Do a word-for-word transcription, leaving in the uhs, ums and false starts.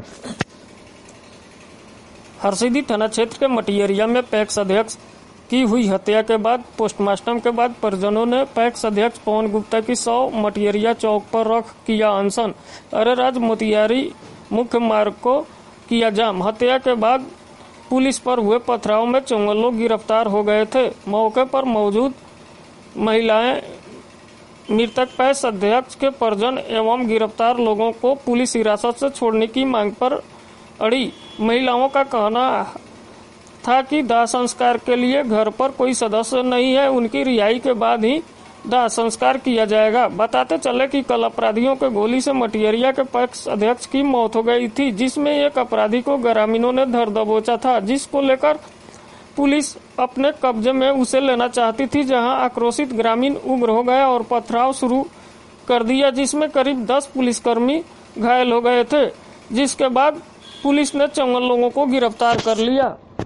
हरसिद्धि थाना क्षेत्र के मटियरिया में पैक्स अध्यक्ष की हुई हत्या के बाद पोस्टमार्टम के बाद परिजनों ने पैक्स अध्यक्ष पवन गुप्ता की सौ मटियरिया चौक पर रख किया अनशन। अरे राज मोतिहारी मुख्य मार्ग को किया जाम। हत्या के बाद पुलिस पर हुए पथराव में चौवन लोग गिरफ्तार हो गए थे। मौके पर मौजूद महिलाएं, मृतक पैक्स अध्यक्ष के परिजन एवं गिरफ्तार लोगों को पुलिस हिरासत से छोड़ने की मांग पर अड़ी। महिलाओं का कहना था कि दाह संस्कार के लिए घर पर कोई सदस्य नहीं है, उनकी रिहाई के बाद ही दाह संस्कार किया जाएगा। बताते चले कि कल अपराधियों के गोली से मटियरिया के पैक्स अध्यक्ष की मौत हो गई थी, जिसमें एक अपराधी को ग्रामीणों ने धर दबोचा था, जिसको लेकर पुलिस अपने कब्जे में उसे लेना चाहती थी, जहां आक्रोशित ग्रामीण उग्र हो गए और पथराव शुरू कर दिया, जिसमें करीब दस पुलिसकर्मी घायल हो गए थे, जिसके बाद पुलिस ने चौवन लोगों को गिरफ्तार कर लिया।